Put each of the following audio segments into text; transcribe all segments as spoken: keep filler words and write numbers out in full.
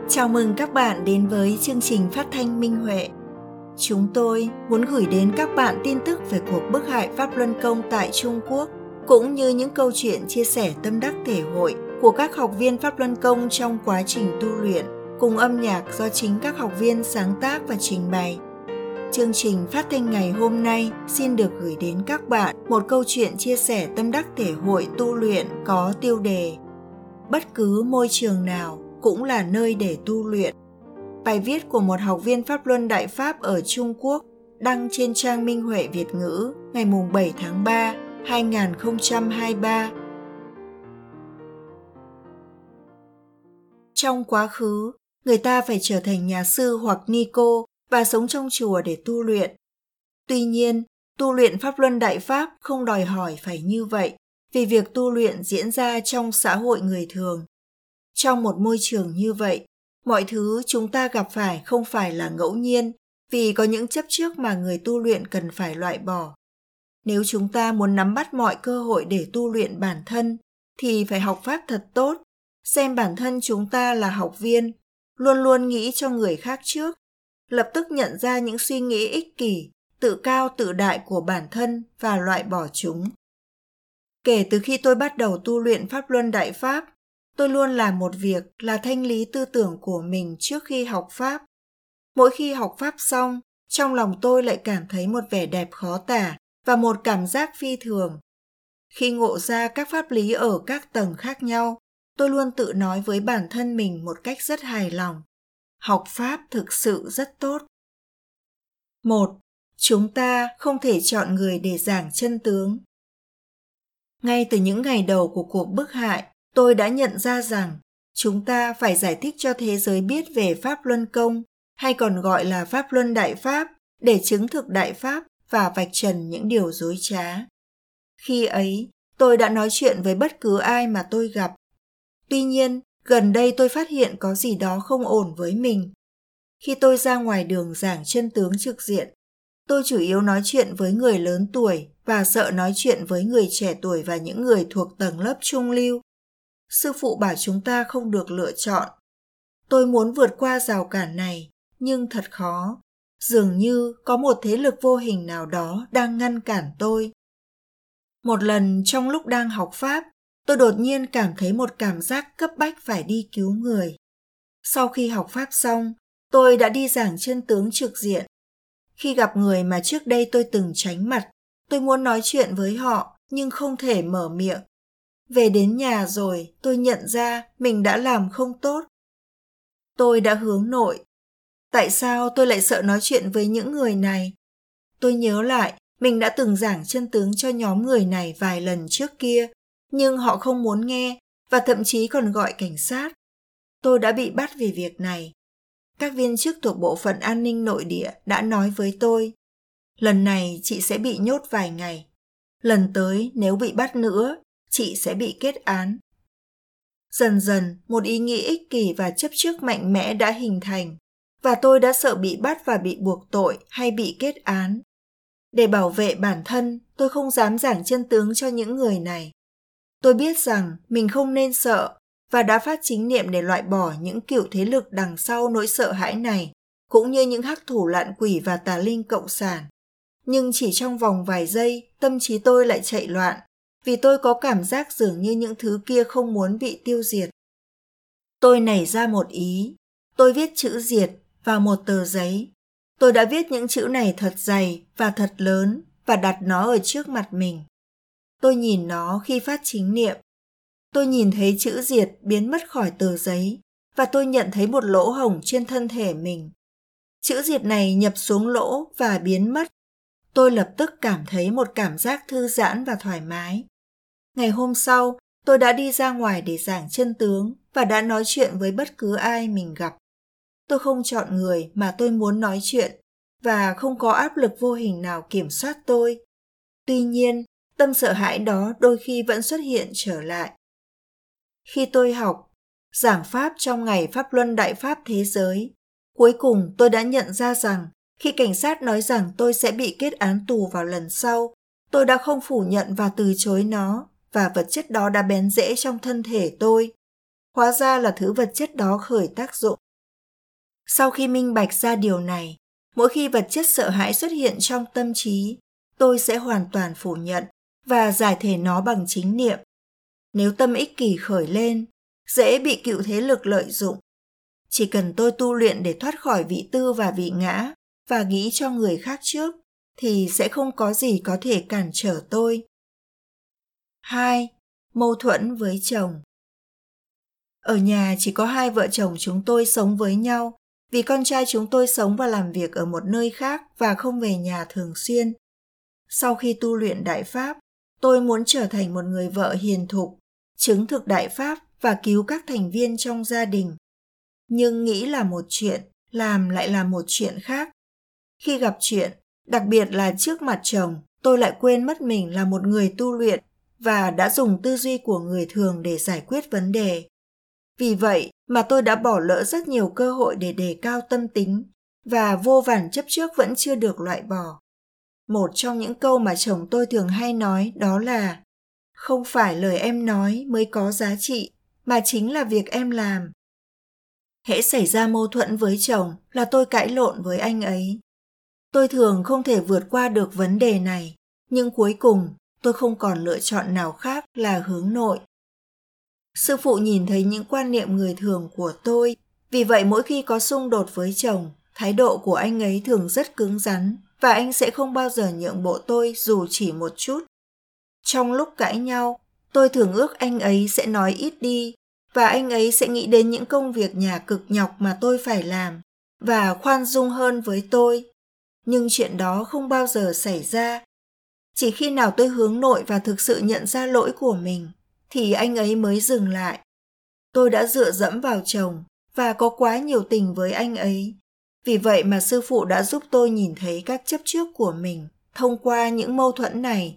Chào mừng các bạn đến với chương trình phát thanh Minh Huệ. Chúng tôi muốn gửi đến các bạn tin tức về cuộc bức hại Pháp Luân Công tại Trung Quốc, cũng như những câu chuyện chia sẻ tâm đắc thể hội của các học viên Pháp Luân Công trong quá trình tu luyện, cùng âm nhạc do chính các học viên sáng tác và trình bày. Chương trình phát thanh ngày hôm nay xin được gửi đến các bạn một câu chuyện chia sẻ tâm đắc thể hội tu luyện có tiêu đề Bất cứ môi trường nào cũng là nơi để tu luyện. Bài viết của một học viên Pháp Luân Đại Pháp ở Trung Quốc đăng trên trang Minh Huệ Việt ngữ ngày bảy tháng ba, hai nghìn không trăm hai mươi ba. Trong quá khứ, người ta phải trở thành nhà sư hoặc ni cô và sống trong chùa để tu luyện. Tuy nhiên, tu luyện Pháp Luân Đại Pháp không đòi hỏi phải như vậy, vì việc tu luyện diễn ra trong xã hội người thường. Trong một môi trường như vậy, mọi thứ chúng ta gặp phải không phải là ngẫu nhiên, vì có những chấp trước mà người tu luyện cần phải loại bỏ. Nếu chúng ta muốn nắm bắt mọi cơ hội để tu luyện bản thân, thì phải học Pháp thật tốt, xem bản thân chúng ta là học viên, luôn luôn nghĩ cho người khác trước, lập tức nhận ra những suy nghĩ ích kỷ, tự cao tự đại của bản thân và loại bỏ chúng. Kể từ khi tôi bắt đầu tu luyện Pháp Luân Đại Pháp, tôi luôn làm một việc là thanh lý tư tưởng của mình trước khi học Pháp. Mỗi khi học Pháp xong, trong lòng tôi lại cảm thấy một vẻ đẹp khó tả và một cảm giác phi thường. Khi ngộ ra các pháp lý ở các tầng khác nhau, tôi luôn tự nói với bản thân mình một cách rất hài lòng. Học Pháp thực sự rất tốt. một. Chúng ta không thể chọn người để giảng chân tướng. Ngay từ những ngày đầu của cuộc bức hại, tôi đã nhận ra rằng chúng ta phải giải thích cho thế giới biết về Pháp Luân Công, hay còn gọi là Pháp Luân Đại Pháp, để chứng thực Đại Pháp và vạch trần những điều dối trá. Khi ấy, tôi đã nói chuyện với bất cứ ai mà tôi gặp. Tuy nhiên, gần đây tôi phát hiện có gì đó không ổn với mình. Khi tôi ra ngoài đường giảng chân tướng trực diện, tôi chủ yếu nói chuyện với người lớn tuổi và sợ nói chuyện với người trẻ tuổi và những người thuộc tầng lớp trung lưu. Sư phụ bảo chúng ta không được lựa chọn. Tôi muốn vượt qua rào cản này, nhưng thật khó. Dường như có một thế lực vô hình nào đó đang ngăn cản tôi. Một lần trong lúc đang học Pháp, tôi đột nhiên cảm thấy một cảm giác cấp bách phải đi cứu người. Sau khi học Pháp xong, tôi đã đi giảng chân tướng trực diện. Khi gặp người mà trước đây tôi từng tránh mặt, tôi muốn nói chuyện với họ nhưng không thể mở miệng. Về đến nhà rồi, tôi nhận ra mình đã làm không tốt. Tôi đã hướng nội. Tại sao tôi lại sợ nói chuyện với những người này? Tôi nhớ lại, mình đã từng giảng chân tướng cho nhóm người này vài lần trước kia, nhưng họ không muốn nghe và thậm chí còn gọi cảnh sát. Tôi đã bị bắt vì việc này. Các viên chức thuộc bộ phận an ninh nội địa đã nói với tôi, lần này chị sẽ bị nhốt vài ngày. Lần tới nếu bị bắt nữa, chị sẽ bị kết án. Dần dần, một ý nghĩ ích kỷ và chấp trước mạnh mẽ đã hình thành, và tôi đã sợ bị bắt và bị buộc tội hay bị kết án. Để bảo vệ bản thân, tôi không dám giảng chân tướng cho những người này. Tôi biết rằng mình không nên sợ và đã phát chính niệm để loại bỏ những kiểu thế lực đằng sau nỗi sợ hãi này, cũng như những hắc thủ lạn quỷ và tà linh cộng sản. Nhưng chỉ trong vòng vài giây, tâm trí tôi lại chạy loạn, vì tôi có cảm giác dường như những thứ kia không muốn bị tiêu diệt. Tôi nảy ra một ý. Tôi viết chữ diệt vào một tờ giấy. Tôi đã viết những chữ này thật dày và thật lớn và đặt nó ở trước mặt mình. Tôi nhìn nó khi phát chính niệm. Tôi nhìn thấy chữ diệt biến mất khỏi tờ giấy và tôi nhận thấy một lỗ hổng trên thân thể mình. Chữ diệt này nhập xuống lỗ và biến mất. Tôi lập tức cảm thấy một cảm giác thư giãn và thoải mái. Ngày hôm sau, tôi đã đi ra ngoài để giảng chân tướng và đã nói chuyện với bất cứ ai mình gặp. Tôi không chọn người mà tôi muốn nói chuyện và không có áp lực vô hình nào kiểm soát tôi. Tuy nhiên, tâm sợ hãi đó đôi khi vẫn xuất hiện trở lại. Khi tôi học, giảng Pháp trong ngày Pháp Luân Đại Pháp Thế Giới, cuối cùng tôi đã nhận ra rằng khi cảnh sát nói rằng tôi sẽ bị kết án tù vào lần sau, tôi đã không phủ nhận và từ chối nó, và vật chất đó đã bén rễ trong thân thể tôi. Hóa ra là thứ vật chất đó khởi tác dụng. Sau khi minh bạch ra điều này, mỗi khi vật chất sợ hãi xuất hiện trong tâm trí, tôi sẽ hoàn toàn phủ nhận và giải thể nó bằng chính niệm. Nếu tâm ích kỷ khởi lên, dễ bị cựu thế lực lợi dụng. Chỉ cần tôi tu luyện để thoát khỏi vị tư và vị ngã và nghĩ cho người khác trước, thì sẽ không có gì có thể cản trở tôi. hai. Mâu thuẫn với chồng. Ở nhà chỉ có hai vợ chồng chúng tôi sống với nhau, vì con trai chúng tôi sống và làm việc ở một nơi khác và không về nhà thường xuyên. Sau khi tu luyện Đại Pháp, tôi muốn trở thành một người vợ hiền thục, chứng thực Đại Pháp và cứu các thành viên trong gia đình. Nhưng nghĩ là một chuyện, làm lại là một chuyện khác. Khi gặp chuyện, đặc biệt là trước mặt chồng, tôi lại quên mất mình là một người tu luyện và đã dùng tư duy của người thường để giải quyết vấn đề. Vì vậy mà tôi đã bỏ lỡ rất nhiều cơ hội để đề cao tâm tính và vô vàn chấp trước vẫn chưa được loại bỏ. Một trong những câu mà chồng tôi thường hay nói đó là: không phải lời em nói mới có giá trị, mà chính là việc em làm. Hễ xảy ra mâu thuẫn với chồng là tôi cãi lộn với anh ấy. Tôi thường không thể vượt qua được vấn đề này, nhưng cuối cùng tôi không còn lựa chọn nào khác là hướng nội. Sư phụ nhìn thấy những quan niệm người thường của tôi, vì vậy mỗi khi có xung đột với chồng, thái độ của anh ấy thường rất cứng rắn và anh sẽ không bao giờ nhượng bộ tôi dù chỉ một chút. Trong lúc cãi nhau, tôi thường ước anh ấy sẽ nói ít đi và anh ấy sẽ nghĩ đến những công việc nhà cực nhọc mà tôi phải làm và khoan dung hơn với tôi. Nhưng chuyện đó không bao giờ xảy ra. Chỉ khi nào tôi hướng nội và thực sự nhận ra lỗi của mình, thì anh ấy mới dừng lại. Tôi đã dựa dẫm vào chồng và có quá nhiều tình với anh ấy. Vì vậy mà sư phụ đã giúp tôi nhìn thấy các chấp trước của mình thông qua những mâu thuẫn này.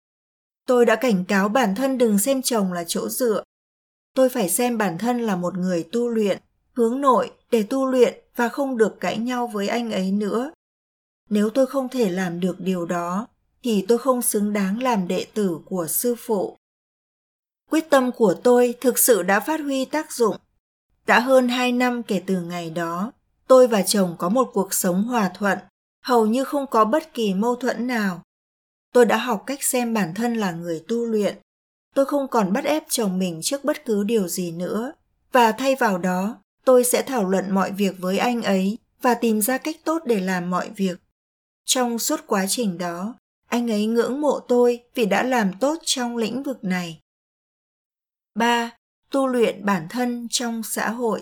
Tôi đã cảnh cáo bản thân đừng xem chồng là chỗ dựa. Tôi phải xem bản thân là một người tu luyện, hướng nội để tu luyện và không được cãi nhau với anh ấy nữa. Nếu tôi không thể làm được điều đó, thì tôi không xứng đáng làm đệ tử của sư phụ. Quyết tâm của tôi thực sự đã phát huy tác dụng. Đã hơn hai năm kể từ ngày đó, tôi và chồng có một cuộc sống hòa thuận, hầu như không có bất kỳ mâu thuẫn nào. Tôi đã học cách xem bản thân là người tu luyện. Tôi không còn bắt ép chồng mình trước bất cứ điều gì nữa, và thay vào đó, tôi sẽ thảo luận mọi việc với anh ấy và tìm ra cách tốt để làm mọi việc. Trong suốt quá trình đó, anh ấy ngưỡng mộ tôi vì đã làm tốt trong lĩnh vực này. ba. Tu luyện bản thân trong xã hội.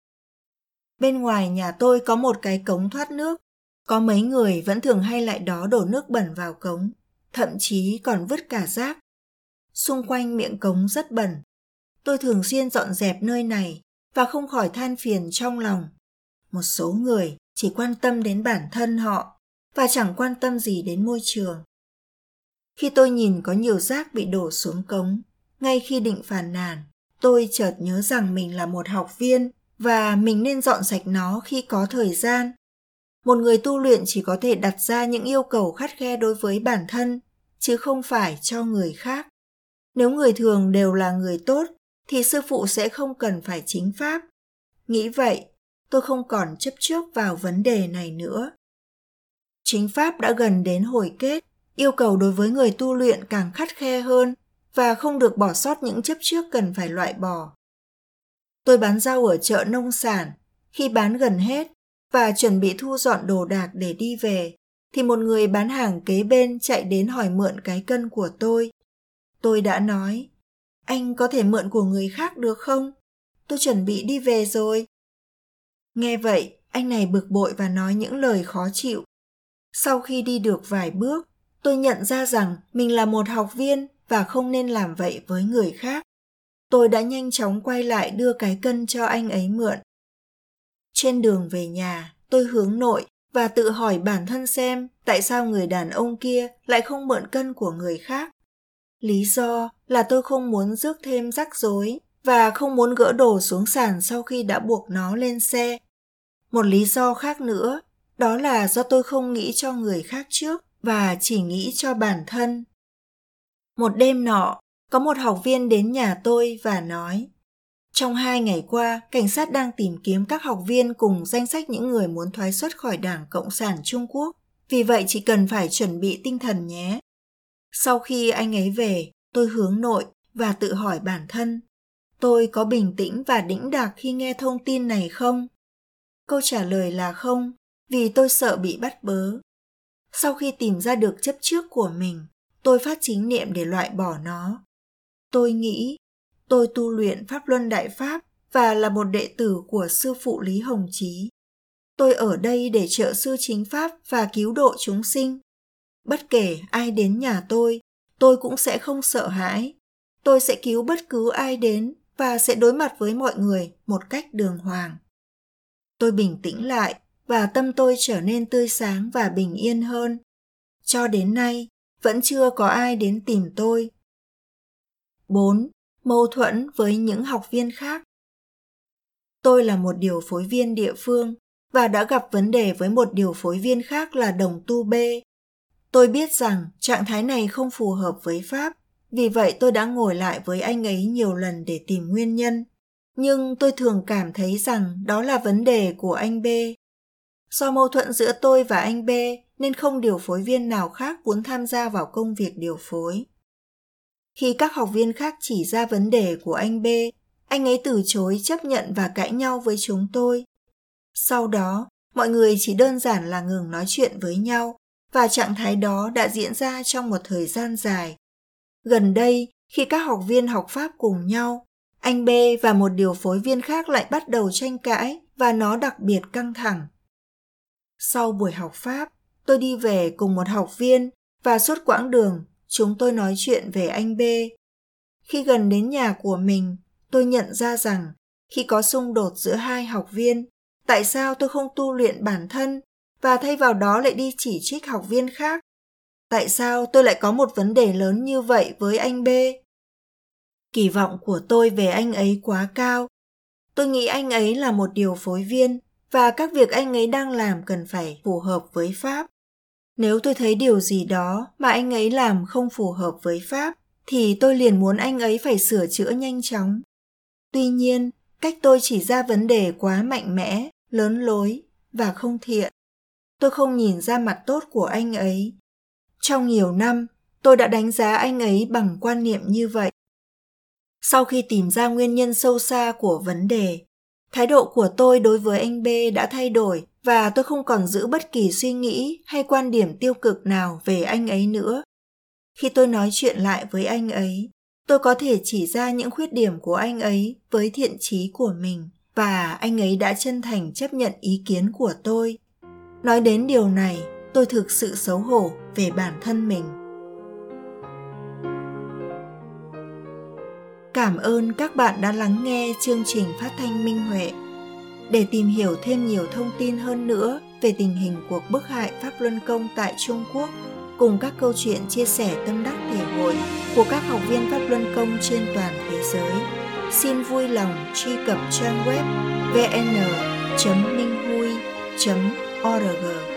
Bên ngoài nhà tôi có một cái cống thoát nước. Có mấy người vẫn thường hay lại đó đổ nước bẩn vào cống, thậm chí còn vứt cả rác. Xung quanh miệng cống rất bẩn. Tôi thường xuyên dọn dẹp nơi này và không khỏi than phiền trong lòng. Một số người chỉ quan tâm đến bản thân họ và chẳng quan tâm gì đến môi trường. Khi tôi nhìn có nhiều rác bị đổ xuống cống, ngay khi định phàn nàn, tôi chợt nhớ rằng mình là một học viên và mình nên dọn sạch nó khi có thời gian. Một người tu luyện chỉ có thể đặt ra những yêu cầu khắt khe đối với bản thân, chứ không phải cho người khác. Nếu người thường đều là người tốt, thì sư phụ sẽ không cần phải chính pháp. Nghĩ vậy, tôi không còn chấp trước vào vấn đề này nữa. Chính pháp đã gần đến hồi kết, yêu cầu đối với người tu luyện càng khắt khe hơn và không được bỏ sót những chấp trước cần phải loại bỏ. Tôi bán rau ở chợ nông sản. Khi bán gần hết và chuẩn bị thu dọn đồ đạc để đi về, thì một người bán hàng kế bên chạy đến hỏi mượn cái cân của tôi. Tôi đã nói, anh có thể mượn của người khác được không? Tôi chuẩn bị đi về rồi. Nghe vậy, anh này bực bội và nói những lời khó chịu. Sau khi đi được vài bước, tôi nhận ra rằng mình là một học viên và không nên làm vậy với người khác. Tôi đã nhanh chóng quay lại đưa cái cân cho anh ấy mượn. Trên đường về nhà, tôi hướng nội và tự hỏi bản thân xem tại sao người đàn ông kia lại không mượn cân của người khác. Lý do là tôi không muốn rước thêm rắc rối và không muốn gỡ đồ xuống sàn sau khi đã buộc nó lên xe. Một lý do khác nữa, đó là do tôi không nghĩ cho người khác trước và chỉ nghĩ cho bản thân. Một đêm nọ, có một học viên đến nhà tôi và nói, Trong hai ngày qua, cảnh sát đang tìm kiếm các học viên cùng danh sách những người muốn thoái xuất khỏi Đảng Cộng sản Trung Quốc. Vì vậy chị cần phải chuẩn bị tinh thần nhé. Sau khi anh ấy về, tôi hướng nội và tự hỏi bản thân, tôi có bình tĩnh và đĩnh đạc khi nghe thông tin này không? Câu trả lời là không, vì tôi sợ bị bắt bớ. Sau khi tìm ra được chấp trước của mình, tôi phát chính niệm để loại bỏ nó. Tôi nghĩ, tôi tu luyện Pháp Luân Đại Pháp và là một đệ tử của Sư Phụ Lý Hồng Chí. Tôi ở đây để trợ sư chính Pháp và cứu độ chúng sinh. Bất kể ai đến nhà tôi, tôi cũng sẽ không sợ hãi. Tôi sẽ cứu bất cứ ai đến và sẽ đối mặt với mọi người một cách đường hoàng. Tôi bình tĩnh lại và tâm tôi trở nên tươi sáng và bình yên hơn. Cho đến nay, vẫn chưa có ai đến tìm tôi. bốn. Mâu thuẫn với những học viên khác. Tôi là một điều phối viên địa phương và đã gặp vấn đề với một điều phối viên khác là đồng tu B. Tôi biết rằng trạng thái này không phù hợp với Pháp, vì vậy tôi đã ngồi lại với anh ấy nhiều lần để tìm nguyên nhân. Nhưng tôi thường cảm thấy rằng đó là vấn đề của anh B. Do mâu thuẫn giữa tôi và anh B nên không điều phối viên nào khác muốn tham gia vào công việc điều phối. Khi các học viên khác chỉ ra vấn đề của anh B, anh ấy từ chối chấp nhận và cãi nhau với chúng tôi. Sau đó, mọi người chỉ đơn giản là ngừng nói chuyện với nhau, và trạng thái đó đã diễn ra trong một thời gian dài. Gần đây, khi các học viên học Pháp cùng nhau, anh B và một điều phối viên khác lại bắt đầu tranh cãi và nó đặc biệt căng thẳng. Sau buổi học Pháp, tôi đi về cùng một học viên và suốt quãng đường, chúng tôi nói chuyện về anh B. Khi gần đến nhà của mình, tôi nhận ra rằng khi có xung đột giữa hai học viên, tại sao tôi không tu luyện bản thân và thay vào đó lại đi chỉ trích học viên khác? Tại sao tôi lại có một vấn đề lớn như vậy với anh B? Kỳ vọng của tôi về anh ấy quá cao. Tôi nghĩ anh ấy là một điều phối viên và các việc anh ấy đang làm cần phải phù hợp với Pháp. Nếu tôi thấy điều gì đó mà anh ấy làm không phù hợp với Pháp, thì tôi liền muốn anh ấy phải sửa chữa nhanh chóng. Tuy nhiên, cách tôi chỉ ra vấn đề quá mạnh mẽ, lớn lối và không thiện. Tôi không nhìn ra mặt tốt của anh ấy. Trong nhiều năm, tôi đã đánh giá anh ấy bằng quan niệm như vậy. Sau khi tìm ra nguyên nhân sâu xa của vấn đề, thái độ của tôi đối với anh B đã thay đổi và tôi không còn giữ bất kỳ suy nghĩ hay quan điểm tiêu cực nào về anh ấy nữa. Khi tôi nói chuyện lại với anh ấy, tôi có thể chỉ ra những khuyết điểm của anh ấy với thiện chí của mình và anh ấy đã chân thành chấp nhận ý kiến của tôi. Nói đến điều này, tôi thực sự xấu hổ về bản thân mình. Cảm ơn các bạn đã lắng nghe chương trình phát thanh Minh Huệ. Để tìm hiểu thêm nhiều thông tin hơn nữa về tình hình cuộc bức hại Pháp Luân Công tại Trung Quốc, cùng các câu chuyện chia sẻ tâm đắc thể hội của các học viên Pháp Luân Công trên toàn thế giới, xin vui lòng truy cập trang web vn chấm minh hui chấm org.